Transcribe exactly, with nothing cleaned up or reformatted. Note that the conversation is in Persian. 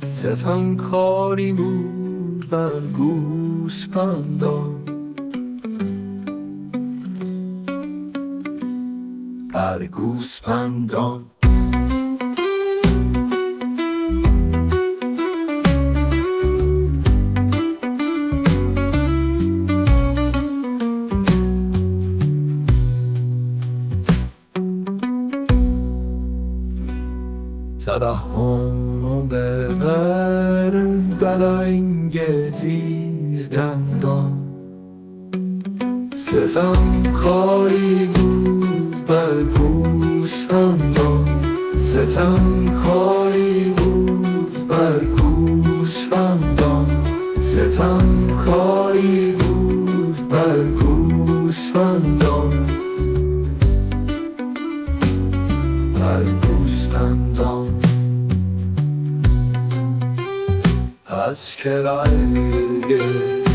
ستمکاری بود بر گوسپندان، بر گوسپندان. ترحم ببر بلنگ تیز دندان، ستمکاری بود بر گوسفندان، ستمکاری بود بر گوسفندان، ستمکاری بود بر گوسفندان، بر گوسفندان. از کرایه